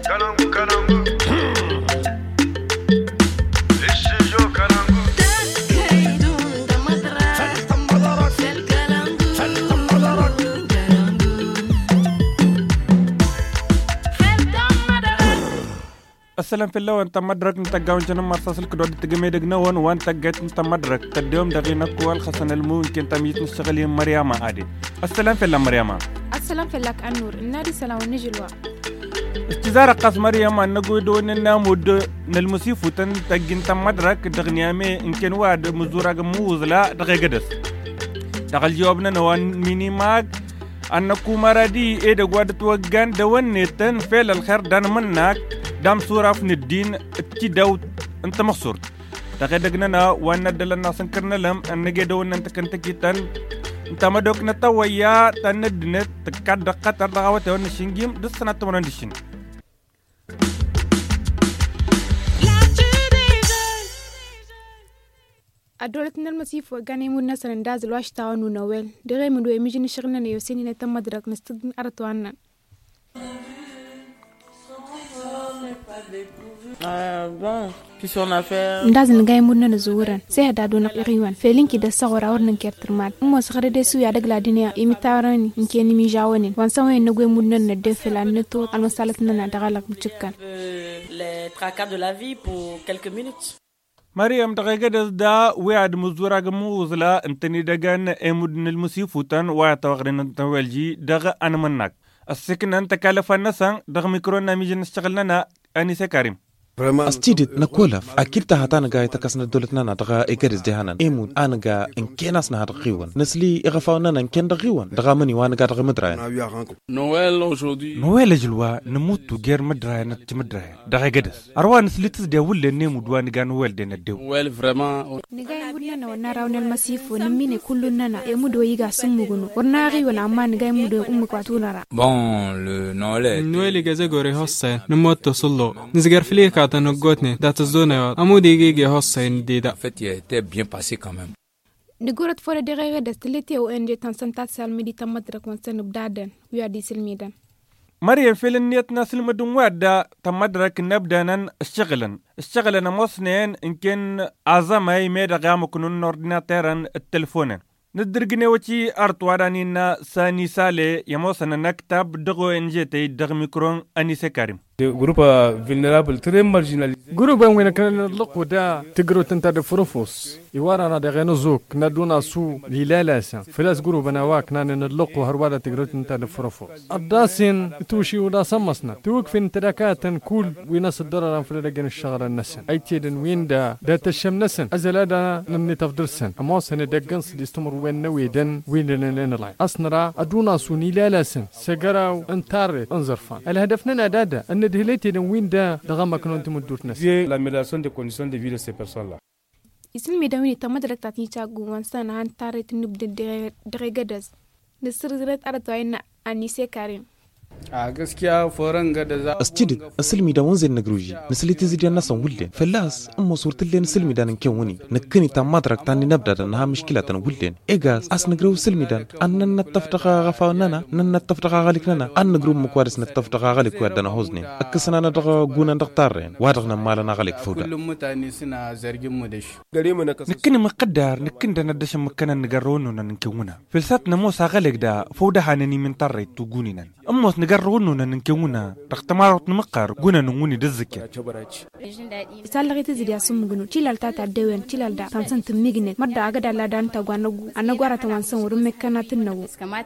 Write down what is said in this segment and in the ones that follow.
السلام في الله وانت مدرك نتقاون جنا مرصاص الكدود تجمع دقنا وانت جت انت مدرك تديهم دقينا كوال خسن الممكن تميت نشتغلي مريم عادي. السلام في الله مريم. السلام في الله النور النادي سلام ونجلوا. استزارة قاس مريم أن نقودون النامود نلمسيف وتن تجين انت مدرك دغنيامي إن كان واد مزورة موز لا دقي قدس. دقل جوابنا نوان ميني ماج أنكو مرادي إيه دقواد توجان دوان نتن فعل الخير دان منك دام صورة في الدين تداو أنت مقصور تقدقنا وانا دلنا سنكرنا لهم أن نجدون أنت كنت كيتن أنت مدوك نتويا تندنت تكاد قطر دعوة ونشينجيم دسنا تمرندشين أدولتنا المسيف وقاني من ناس نداز الواش تاون ونويل دغي من دو إميجي نشغلنا نيوسيني نتم مدرك نستدن أرطوانا Bon, puis on a fait ndaaz nagay mudna nazuuran si hadaadu naqiqiwan feelinki da sawara warnan kertirmaad mo sakhare de suya dagla dinia imitarani inkeni mi jawanin wan sawe nagwe mudna na defilan neto almasalatna na dagalak bchikkan les tracas de la vie pour quelques minutes. مريم دقيقة دا وعد مزورة موزلا انتني دقان امودن المسيفوتان وعطاقرين انتوالجي دغ انا منك السكن انت كالفا نسان دغ ميكرونا ميجي نشتغلنا انيسة كريم أستيدت نقولف أكيد تهاتان جاي تكسن دولتنا نتغى إجرز جهانا إيمون أنا جا إن كناس نهار غيوان نسلي إغفاونا إن كن غيوان دغى مني وأنا جا دغى مدراين نويل جلوا نموت غير مدراين نتمدراين دغى جدس أروان نسلي تزدي ولا نيمو دوان جا نويل دين الدو نويل فريمون نجاي مدنا ونراون المسيف ونميني كلنا يمدو يجا سموغنو ورناغي ونعما نجاي مدو أمك واتونا بون لو نويل جازا غوري هوسا نموت تصلو نزجر فليك نقطني دات الزونة أمودي جيجي هوسين ديدا fait était bien passé quand même. نقولت فور دقيقة دستلتي وإنجي تنسنتات سالميدي تمدرك ونسن بدادن ويادي سلميدن مريم في النيت ناس المدن وادا تمدرك نبدانا اشتغلنا مصنين إن كان عظام هاي ميدا غام كنون أورديناتيرن التلفون ندرجني وشي أرتوارانينا ساني سالي يموسنا نكتب دغو إنجيتي دغ ميكرون أنيسة كريم groupe vulnérable très marginalisé groupe wena kan laqo da tigro tanta de frofos iwara na de genozuk na duna su lilalasa filas groupe na wak na nlaqo harwala tigro tanta de frofos adasin توشي ودا سمسنا توقف تراكاتن كل ويناس الدرر في لجن الشغل النسن ايتيدن وين دا تشم نسن ازلادا نمني تفدرسن اما سنه دقنس يستمر وين نويدن وين لنا اصنرا ادونا سوني لالسن سجراو انتار انزرفان الهدفنا دادا ان دهلتي وين دا دغما كنون تمدوت ناس l'amélioration des conditions de vie de ces personnes là اسمي داويني تمدرك تاتي تاغو وانسان هان تاريت نبد دريغدز نسرزرت ارتوين انيسه كريم gaskiya foran ga da za أستيد أسلمي دا ونزل نجروجي نسلي تزيد الناس ولين فلاس أما صورت اللي نسلمي دا نكوني نكني تام مدرك تاني نبدأ إنها مشكلة ولين إيجاز أس نجرو سلمي دا أن نتفق غفاوننا نتفق غالكنا أن نجرو مكوارس نتفق غالك ودنا هوزني أكسنا ندغ جونا ندغتارين وادغنا مالنا غالك فودا كل متاني سنا زرجم مدش نكني مقدر نكن ندش مكنا نجرونه نكونا فلساتنا موسى غالك دا فودا حنني من طري تجونينا أما نجرونه نكونا تختمارات نمقر جونا نموني دزكة سالغي تزيد يا سمغنو تشيلال تاتا دوين تشيلال دا تانسن تميغنت مدا اغدا لا دان تاغوانغو انا غورا توانسن ورمكنا تنو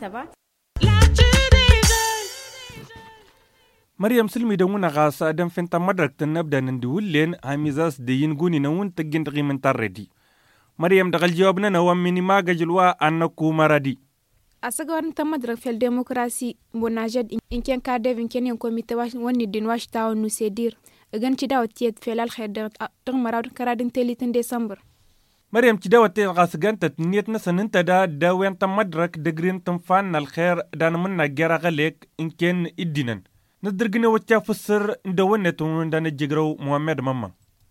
مريم سلمي دونا غاسا دم فنتا مدرك تنبدا ندولين هاميزاس دين جوني نون تجين تغي من تردي مريم دغل جوابنا نو مني ما جلوا انكو مرادي asagawan tamadrak fel demokrasi bonajad inken ka devin kenen komite wani din wash taw nu sedir gan ci daw tiet felal khedder tong marad karadin telitin december مريم تداوت غاسغانت نيت نسننت دا داوين تمدرك دغرين تنفان الخير دان من جرا غليك ان كان ادينن ندرغنا وتا فسر ندونتو دان جيغرو محمد ماما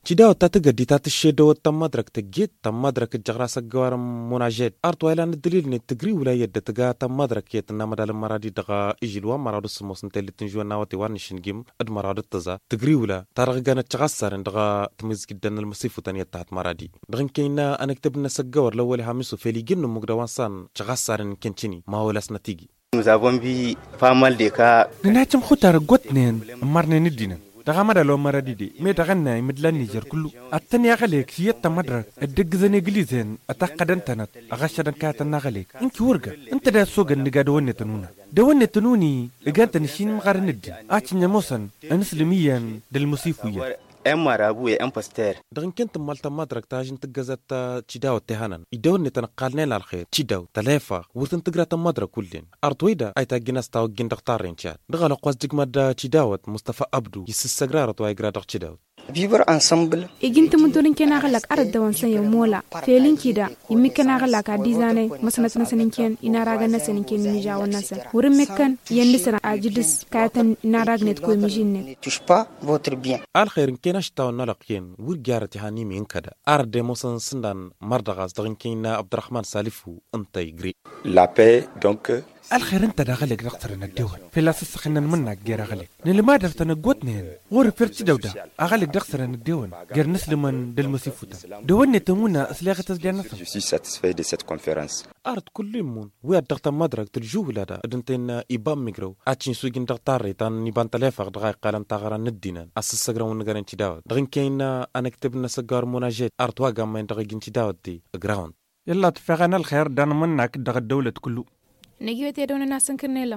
تشداو تاتقدي تاتشيدو تمدرك تجيت تمدرك الجغراس الجوار مناجد أرتو إلى الدليل نتجري ولا يد تجا تمدرك يتنام دال المرادي دغا إجلوا مراد السموس نتلي تنجوا ناوتي وارنشنجيم أد مراد التزا تجري ولا ترغجنا تغسر دغا تمز جدا المصيف وتانية تحت مرادي دغن كينا أنا كتبنا سجور لأول هامسو فيلي جن مقدوان صان تغسر كنتشني ما هو لسنا تيجي. Nous avons vu pas mal de cas. نناتم خطر قطنين مرنا ندينا تغامر لو مرادي مي تغنى يمدلان نيجر كله التاني أغليك سيادة مدرك الدقزن إنجليزين أتاقدن تنت أغشدن كاتن أغليك إنك ورقة أنت دا سوق النقا دواني تنونا دواني تنوني إغان تنشين مغار ندين آتشن يموسن أنسلميا دالمصيفوية Un marabout et un pasteur. دغن كنت مالتا مدرك تاجن تجزت تشداو تهانن يدون تنقالنا للخير تشداو تلافا ورتن تقرا مدرك كلين ارتويدا اي تاجناس تاو جن دختارين تشاد دغلا قواز دغمد تشداوت مصطفى عبدو يسسغرارت واي غرا تشداو Vivre ensemble. إجنت مدورين كنا غلق أرد دوان سيا مولا فيلين كده يمي كنا غلق عديزاني مثلا سنكين إنا راجنا سنكين ميجاو الناس ورمكن يندسنا أجدس كاتن إنا راجنت كوي ميجينة. Touche pas votre bien. الخير كنا شتاو نلقين ورجارتي هاني من كده أرد موسن سندان مردغاز دغن كنا عبد الرحمن سالفو أنت يجري. La paix donc. الخير انت داخلك دكتور ندون في لاس سخنا منك غير غلك نلي ما درت نغوتنين غور فرت دودا اغلك دكتور ندون غير نسلمن دلمسيفوتا دوني تمونا اسلاغه تسجنا. Je suis satisfait de cette conférence. أرد كل مون ويا دكتور مدرك ترجوه لدا أدنتين إبام ميجرو أتشين سويجين دكتور تان نبان تلافق دقائق قالن تغرى ندينا أسس سجرا ونقرن تداود دغن كينا أنا كتبنا سجار مناجات أرد واقع ما يندقين تداود دي جراوند يلا تفغنا الخير دان منك دغ الدولة كله نجيبت يدون الناس كرنيلا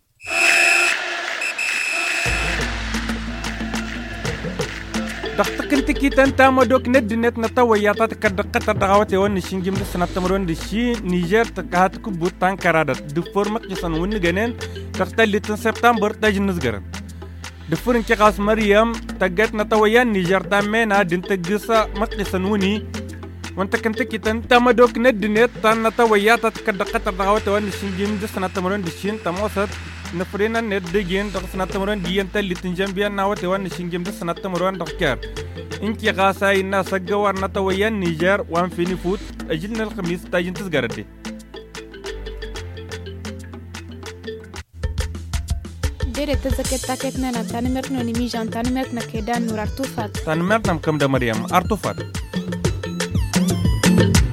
دختك انت كي تنتا مدوك ندنت نتوياتات كدقت دغاوتي ون شينجيم دسنا تمرون دشي نيجر تكاتك بوتان كرادت دفورمك جسن ون جنين تختل سبتمبر تجنزغرن دفورن كي قاس مريم تجت نتويان نيجر تامنا دنت جسا مقسن وني وانت كنت كي تنتا مدوك ندنت نتوياتات كدقت دغاوتي ون شينجيم دسنا تمرون دشين تموسط نفرينا ندجين دغسنا تمرون ديان تلي تنجنبيان ناوتي ون شينجيم دسنا تمرون دكار إنكي غاسا إنا سجوار نتويان نيجر وان فيني فوت أجلنا الخميس تاجين تسجردي ديري تزكت تاكتنا تاني مرتنا نميجان تاني مرتنا كيدان نور أرتوفات تاني مرتنا مكم دا مريم أرتوفات